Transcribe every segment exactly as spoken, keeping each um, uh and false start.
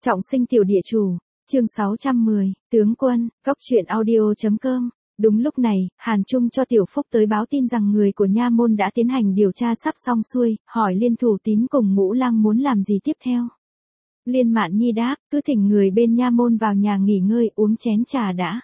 Trọng sinh tiểu địa chủ, chương sáu trăm mười, tướng quân, góc truyện audio.com. Đúng lúc này, Hàn Trung cho Tiểu Phúc tới báo tin rằng người của nha môn đã tiến hành điều tra sắp xong xuôi, hỏi Liên Thủ Tín cùng Ngũ Lang muốn làm gì tiếp theo. Liên Mạn Nhi đáp, cứ thỉnh người bên nha môn vào nhà nghỉ ngơi uống chén trà đã.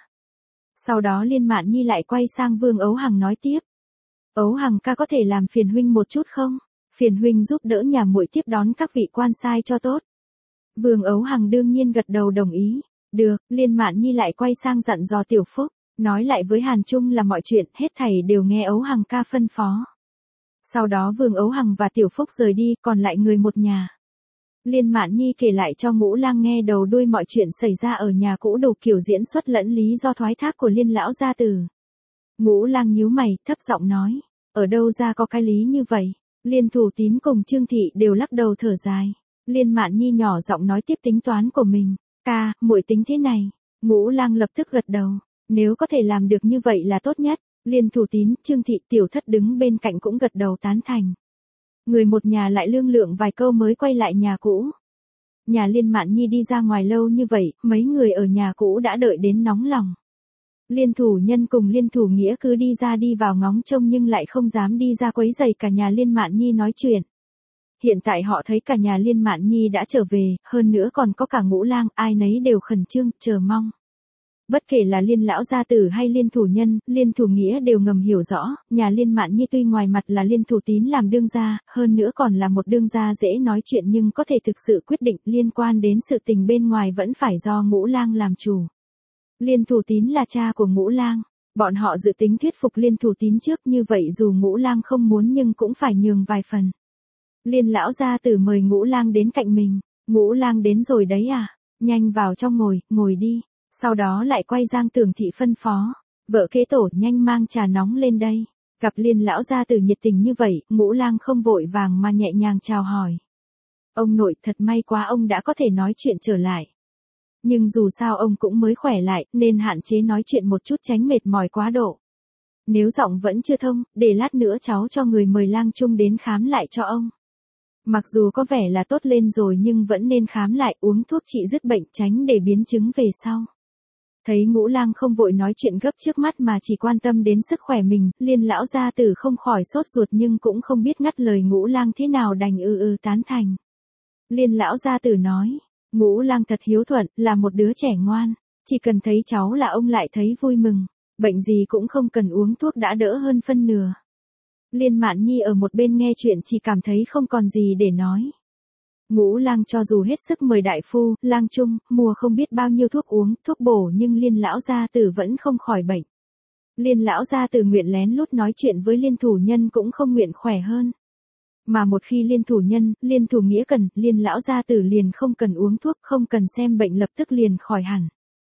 Sau đó Liên Mạn Nhi lại quay sang Vương Ấu Hằng nói tiếp. Ấu Hằng ca có thể làm phiền huynh một chút không? Phiền huynh giúp đỡ nhà muội tiếp đón các vị quan sai cho tốt. Vương Ấu Hằng đương nhiên gật đầu đồng ý. Được, Liên Mạn Nhi lại quay sang dặn dò Tiểu Phúc, nói lại với Hàn Trung là mọi chuyện hết thảy đều nghe Ấu Hằng ca phân phó. Sau đó Vương Ấu Hằng và Tiểu Phúc rời đi, còn lại người một nhà. Liên Mạn Nhi kể lại cho Ngũ Lang nghe đầu đuôi mọi chuyện xảy ra ở nhà cũ, đủ kiểu diễn xuất lẫn lý do thoái thác của Liên lão gia tử. Ngũ Lang nhíu mày, thấp giọng nói, ở đâu ra có cái lý như vậy? Liên Thủ Tín cùng Trương Thị đều lắc đầu thở dài. Liên Mạn Nhi nhỏ giọng nói tiếp tính toán của mình, ca, muội tính thế này. Ngũ Lang lập tức gật đầu, nếu có thể làm được như vậy là tốt nhất. Liên Thủ Tín, Trương Thị, Tiểu Thất đứng bên cạnh cũng gật đầu tán thành. Người một nhà lại lương lượng vài câu mới quay lại nhà cũ. Nhà Liên Mạn Nhi đi ra ngoài lâu như vậy, mấy người ở nhà cũ đã đợi đến nóng lòng. Liên Thủ Nhân cùng Liên Thủ Nghĩa cứ đi ra đi vào ngóng trông nhưng lại không dám đi ra quấy rầy cả nhà Liên Mạn Nhi nói chuyện. Hiện tại họ thấy cả nhà Liên Mạn Nhi đã trở về, hơn nữa còn có cả Ngũ Lang, ai nấy đều khẩn trương, chờ mong. Bất kể là Liên lão gia tử hay Liên Thủ Nhân, Liên Thủ Nghĩa đều ngầm hiểu rõ, nhà Liên Mạn Nhi tuy ngoài mặt là Liên Thủ Tín làm đương gia, hơn nữa còn là một đương gia dễ nói chuyện nhưng có thể thực sự quyết định liên quan đến sự tình bên ngoài vẫn phải do Ngũ Lang làm chủ. Liên Thủ Tín là cha của Ngũ Lang, bọn họ dự tính thuyết phục Liên Thủ Tín trước, như vậy dù Ngũ Lang không muốn nhưng cũng phải nhường vài phần. Liên lão gia tử mời Ngũ Lang đến cạnh mình. Ngũ Lang đến rồi đấy à? Nhanh vào trong ngồi, ngồi đi. Sau đó lại quay Giang Tưởng Thị phân phó, vợ kế tổ nhanh mang trà nóng lên đây. Gặp Liên lão gia tử nhiệt tình như vậy, Ngũ Lang không vội vàng mà nhẹ nhàng chào hỏi. Ông nội, thật may quá ông đã có thể nói chuyện trở lại. Nhưng dù sao ông cũng mới khỏe lại, nên hạn chế nói chuyện một chút tránh mệt mỏi quá độ. Nếu giọng vẫn chưa thông, để lát nữa cháu cho người mời Lang Trung đến khám lại cho ông. Mặc dù có vẻ là tốt lên rồi nhưng vẫn nên khám lại, uống thuốc trị dứt bệnh, tránh để biến chứng về sau. Thấy Ngũ Lang không vội nói chuyện gấp trước mắt mà chỉ quan tâm đến sức khỏe mình, Liên lão gia tử không khỏi sốt ruột nhưng cũng không biết ngắt lời Ngũ Lang thế nào, đành ư ư tán thành. Liên lão gia tử nói, Ngũ Lang thật hiếu thuận, là một đứa trẻ ngoan, chỉ cần thấy cháu là ông lại thấy vui mừng, bệnh gì cũng không cần uống thuốc đã đỡ hơn phân nửa. Liên Mạn Nhi ở một bên nghe chuyện chỉ cảm thấy không còn gì để nói. Ngũ Lang cho dù hết sức mời đại phu, Lang Trung, mua không biết bao nhiêu thuốc uống, thuốc bổ nhưng Liên lão gia tử vẫn không khỏi bệnh. Liên lão gia tử nguyện lén lút nói chuyện với Liên Thủ Nhân cũng không nguyện khỏe hơn. Mà một khi Liên Thủ Nhân, Liên Thủ Nghĩa cần, Liên lão gia tử liền không cần uống thuốc, không cần xem bệnh lập tức liền khỏi hẳn.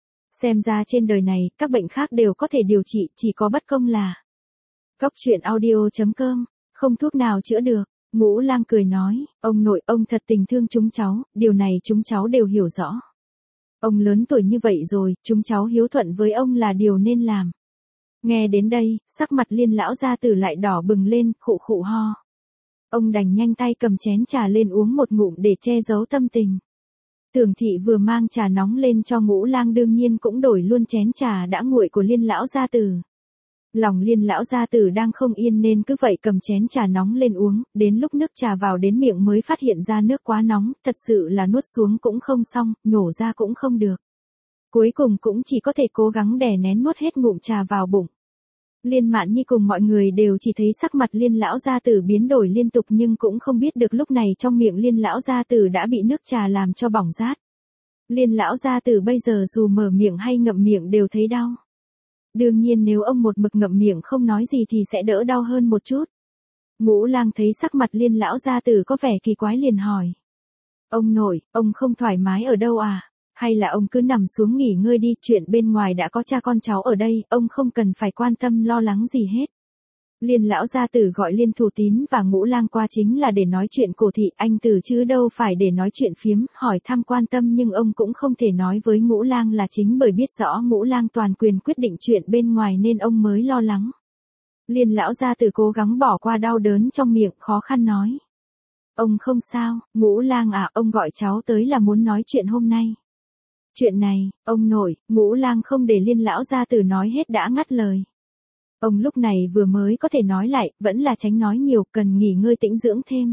Xem ra trên đời này, các bệnh khác đều có thể điều trị, chỉ có bất công là góc truyện audio.com, không thuốc nào chữa được. Ngũ Lang cười nói, ông nội, ông thật tình thương chúng cháu, điều này chúng cháu đều hiểu rõ. Ông lớn tuổi như vậy rồi, chúng cháu hiếu thuận với ông là điều nên làm. Nghe đến đây, sắc mặt Liên lão gia tử lại đỏ bừng lên, khụ khụ ho. Ông đành nhanh tay cầm chén trà lên uống một ngụm để che giấu tâm tình. Tưởng Thị vừa mang trà nóng lên cho Ngũ Lang đương nhiên cũng đổi luôn chén trà đã nguội của Liên lão gia tử. Lòng Liên lão gia tử đang không yên nên cứ vậy cầm chén trà nóng lên uống, đến lúc nước trà vào đến miệng mới phát hiện ra nước quá nóng, thật sự là nuốt xuống cũng không xong, nhổ ra cũng không được. Cuối cùng cũng chỉ có thể cố gắng đè nén nuốt hết ngụm trà vào bụng. Liên Mạn Nhi cùng mọi người đều chỉ thấy sắc mặt Liên lão gia tử biến đổi liên tục nhưng cũng không biết được lúc này trong miệng Liên lão gia tử đã bị nước trà làm cho bỏng rát. Liên lão gia tử bây giờ dù mở miệng hay ngậm miệng đều thấy đau. Đương nhiên nếu ông một mực ngậm miệng không nói gì thì sẽ đỡ đau hơn một chút. Ngũ Lang thấy sắc mặt Liên lão gia tử có vẻ kỳ quái liền hỏi. Ông nội, ông không thoải mái ở đâu à? Hay là ông cứ nằm xuống nghỉ ngơi đi, chuyện bên ngoài đã có cha con cháu ở đây, ông không cần phải quan tâm lo lắng gì hết. Liên lão gia tử gọi Liên Thủ Tín và Ngũ Lang qua chính là để nói chuyện cổ thị anh tử chứ đâu phải để nói chuyện phiếm, hỏi thăm quan tâm nhưng ông cũng không thể nói với Ngũ Lang là chính bởi biết rõ Ngũ Lang toàn quyền quyết định chuyện bên ngoài nên ông mới lo lắng. Liên lão gia tử cố gắng bỏ qua đau đớn trong miệng, khó khăn nói. Ông không sao, Ngũ Lang à, ông gọi cháu tới là muốn nói chuyện hôm nay. Chuyện này, ông nội, Ngũ Lang không để Liên lão gia tử nói hết đã ngắt lời. Ông lúc này vừa mới có thể nói lại, vẫn là tránh nói nhiều, cần nghỉ ngơi tĩnh dưỡng thêm.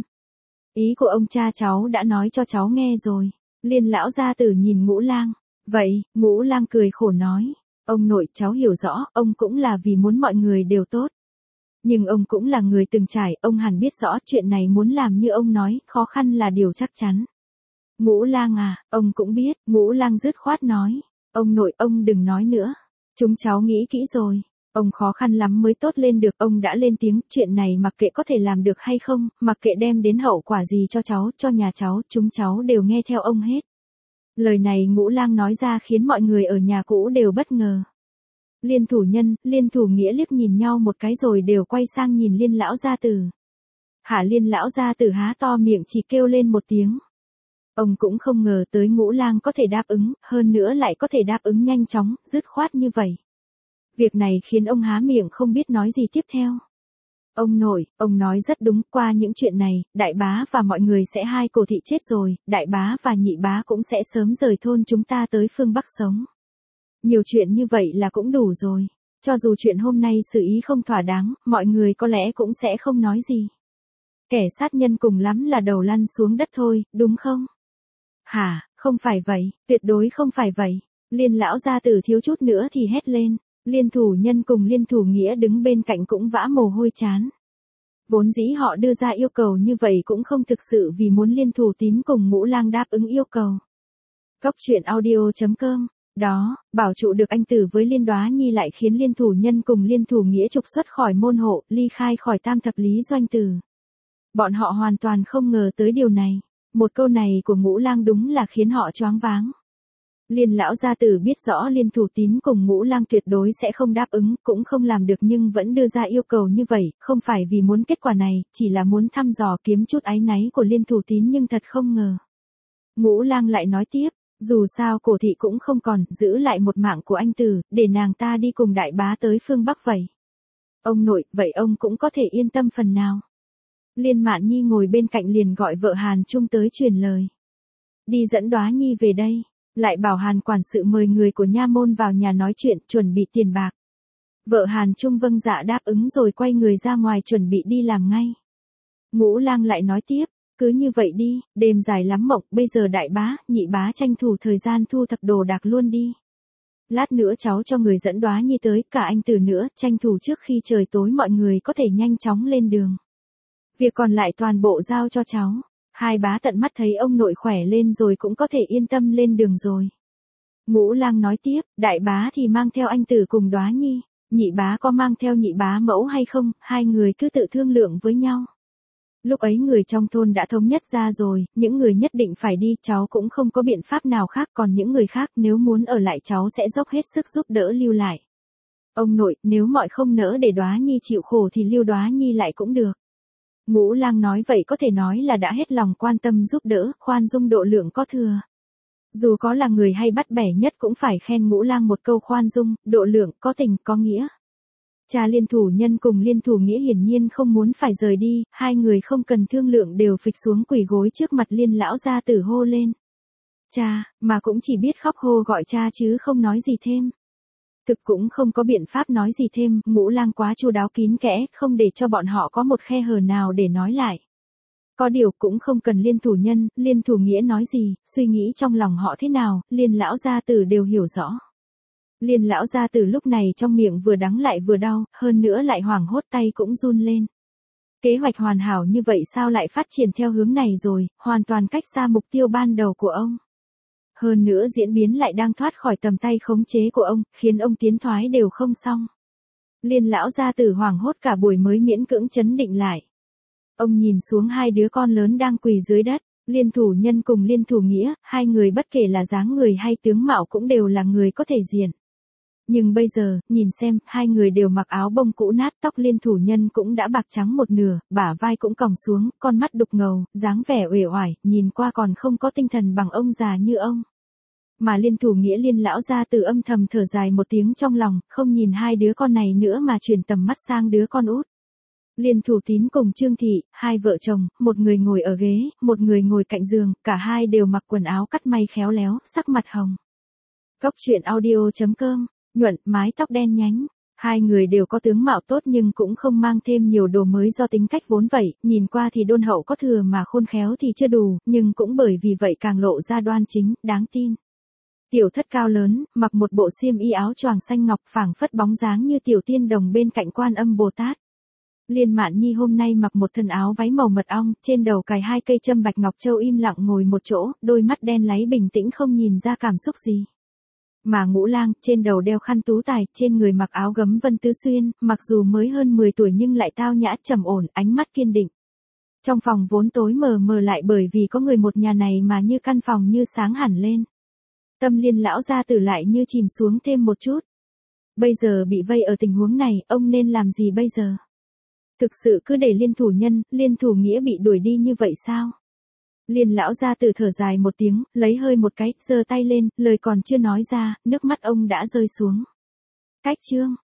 Ý của ông cha cháu đã nói cho cháu nghe rồi. Liên lão gia tử nhìn Ngũ Lang. Vậy, Ngũ Lang cười khổ nói. Ông nội, cháu hiểu rõ, ông cũng là vì muốn mọi người đều tốt. Nhưng ông cũng là người từng trải, ông hẳn biết rõ chuyện này muốn làm như ông nói, khó khăn là điều chắc chắn. Ngũ Lang à, ông cũng biết, Ngũ Lang dứt khoát nói. Ông nội, ông đừng nói nữa. Chúng cháu nghĩ kỹ rồi. Ông khó khăn lắm mới tốt lên được, ông đã lên tiếng, chuyện này mặc kệ có thể làm được hay không, mặc kệ đem đến hậu quả gì cho cháu, cho nhà cháu, chúng cháu đều nghe theo ông hết. Lời này Ngũ Lang nói ra khiến mọi người ở nhà cũ đều bất ngờ. Liên Thủ Nhân, Liên Thủ Nghĩa liếc nhìn nhau một cái rồi đều quay sang nhìn Liên lão gia tử. Hả? Liên lão gia tử há to miệng chỉ kêu lên một tiếng. Ông cũng không ngờ tới Ngũ Lang có thể đáp ứng, hơn nữa lại có thể đáp ứng nhanh chóng, dứt khoát như vậy. Việc này khiến ông há miệng không biết nói gì tiếp theo. Ông nội, ông nói rất đúng, qua những chuyện này, đại bá và mọi người sẽ hai cổ thị chết rồi, đại bá và nhị bá cũng sẽ sớm rời thôn chúng ta tới phương Bắc sống. Nhiều chuyện như vậy là cũng đủ rồi. Cho dù chuyện hôm nay xử ý không thỏa đáng, mọi người có lẽ cũng sẽ không nói gì. Kẻ sát nhân cùng lắm là đầu lăn xuống đất thôi, đúng không? Hả, không phải vậy, tuyệt đối không phải vậy. Liên lão gia tử thiếu chút nữa thì hét lên. Liên Thủ Nhân cùng Liên Thủ Nghĩa đứng bên cạnh cũng vã mồ hôi chán. Vốn dĩ họ đưa ra yêu cầu như vậy cũng không thực sự vì muốn Liên Thủ Tín cùng Ngũ Lang đáp ứng yêu cầu. Cốc truyện audio chấm com. Đó, bảo trụ được anh tử với Liên Đóa Nhi lại khiến Liên Thủ Nhân cùng Liên Thủ Nghĩa trục xuất khỏi môn hộ, ly khai khỏi tam thập lý doanh tử. Bọn họ hoàn toàn không ngờ tới điều này. Một câu này của Ngũ Lang đúng là khiến họ choáng váng. Liên lão gia tử biết rõ Liên Thủ Tín cùng Ngũ Lang tuyệt đối sẽ không đáp ứng, cũng không làm được nhưng vẫn đưa ra yêu cầu như vậy, không phải vì muốn kết quả này, chỉ là muốn thăm dò kiếm chút áy náy của Liên Thủ Tín nhưng thật không ngờ. Ngũ Lang lại nói tiếp, dù sao cổ thị cũng không còn, giữ lại một mạng của anh tử, để nàng ta đi cùng đại bá tới phương Bắc vậy. Ông nội, vậy ông cũng có thể yên tâm phần nào. Liên Mạn Nhi ngồi bên cạnh liền gọi vợ Hàn Trung tới truyền lời. Đi dẫn Đóa Nhi về đây. Lại bảo Hàn quản sự mời người của nha môn vào nhà nói chuyện, chuẩn bị tiền bạc. Vợ Hàn Trung vâng dạ đáp ứng rồi quay người ra ngoài chuẩn bị đi làm ngay. Ngũ Lang lại nói tiếp, cứ như vậy đi, đêm dài lắm mộng, bây giờ đại bá, nhị bá tranh thủ thời gian thu thập đồ đạc luôn đi. Lát nữa cháu cho người dẫn Đóa Nhi tới, cả anh tử nữa, tranh thủ trước khi trời tối mọi người có thể nhanh chóng lên đường. Việc còn lại toàn bộ giao cho cháu. Hai bá tận mắt thấy ông nội khỏe lên rồi cũng có thể yên tâm lên đường rồi. Ngũ Lang nói tiếp, đại bá thì mang theo anh tử cùng Đóa Nhi, nhị bá có mang theo nhị bá mẫu hay không, hai người cứ tự thương lượng với nhau. Lúc ấy người trong thôn đã thống nhất ra rồi, những người nhất định phải đi, cháu cũng không có biện pháp nào khác, còn những người khác nếu muốn ở lại cháu sẽ dốc hết sức giúp đỡ lưu lại. Ông nội, nếu mọi không nỡ để Đóa Nhi chịu khổ thì lưu Đóa Nhi lại cũng được. Ngũ Lang nói vậy có thể nói là đã hết lòng quan tâm giúp đỡ, khoan dung độ lượng có thừa. Dù có là người hay bắt bẻ nhất cũng phải khen Ngũ Lang một câu khoan dung, độ lượng, có tình, có nghĩa. Cha Liên Thủ Nhân cùng Liên Thủ Nghĩa hiển nhiên không muốn phải rời đi, hai người không cần thương lượng đều phịch xuống quỳ gối trước mặt Liên lão gia tử hô lên. Cha, mà cũng chỉ biết khóc hô gọi cha chứ không nói gì thêm. Thực cũng không có biện pháp nói gì thêm, Ngũ Lang quá chu đáo kín kẽ, không để cho bọn họ có một khe hở nào để nói lại. Có điều cũng không cần Liên Thủ Nhân, Liên Thủ Nghĩa nói gì, suy nghĩ trong lòng họ thế nào, Liên lão gia tử đều hiểu rõ. Liên lão gia tử lúc này trong miệng vừa đắng lại vừa đau, hơn nữa lại hoảng hốt tay cũng run lên. Kế hoạch hoàn hảo như vậy sao lại phát triển theo hướng này rồi, hoàn toàn cách xa mục tiêu ban đầu của ông. Hơn nữa diễn biến lại đang thoát khỏi tầm tay khống chế của ông, khiến ông tiến thoái đều không xong. Liên lão gia tử hoảng hốt cả buổi mới miễn cưỡng chấn định lại. Ông nhìn xuống hai đứa con lớn đang quỳ dưới đất, Liên Thủ Nhân cùng Liên Thủ Nghĩa, hai người bất kể là dáng người hay tướng mạo cũng đều là người có thể diện. Nhưng bây giờ, nhìn xem, hai người đều mặc áo bông cũ nát, tóc Liên Thủ Nhân cũng đã bạc trắng một nửa, bả vai cũng còng xuống, con mắt đục ngầu, dáng vẻ uể oải, nhìn qua còn không có tinh thần bằng ông già như ông. Mà Liên Thủ Nghĩa Liên lão gia tử âm thầm thở dài một tiếng trong lòng, không nhìn hai đứa con này nữa mà chuyển tầm mắt sang đứa con út. Liên Thủ Tín cùng Trương Thị, hai vợ chồng, một người ngồi ở ghế, một người ngồi cạnh giường, cả hai đều mặc quần áo cắt may khéo léo, sắc mặt hồng. Cốc truyện audio chấm com, nhuận, mái tóc đen nhánh. Hai người đều có tướng mạo tốt nhưng cũng không mang thêm nhiều đồ mới do tính cách vốn vậy, nhìn qua thì đôn hậu có thừa mà khôn khéo thì chưa đủ, nhưng cũng bởi vì vậy càng lộ ra đoan chính, đáng tin. Tiểu thất cao lớn, mặc một bộ xiêm y áo choàng xanh ngọc phảng phất bóng dáng như tiểu tiên đồng bên cạnh Quan Âm Bồ Tát. Liên Mạn Nhi hôm nay mặc một thân áo váy màu mật ong, trên đầu cài hai cây châm bạch ngọc châu im lặng ngồi một chỗ, đôi mắt đen láy bình tĩnh không nhìn ra cảm xúc gì. Mà Ngũ Lang, trên đầu đeo khăn tú tài, trên người mặc áo gấm vân tứ xuyên, mặc dù mới hơn mười tuổi nhưng lại tao nhã trầm ổn, ánh mắt kiên định. Trong phòng vốn tối mờ mờ lại bởi vì có người một nhà này mà như căn phòng như sáng hẳn lên. Tâm Liên lão gia tử lại như chìm xuống thêm một chút. Bây giờ bị vây ở tình huống này, ông nên làm gì bây giờ? Thực sự cứ để Liên thủ nhân, Liên thủ nghĩa bị đuổi đi như vậy sao? Liên lão gia tử thở dài một tiếng, lấy hơi một cái, giơ tay lên, lời còn chưa nói ra, nước mắt ông đã rơi xuống. Cách chương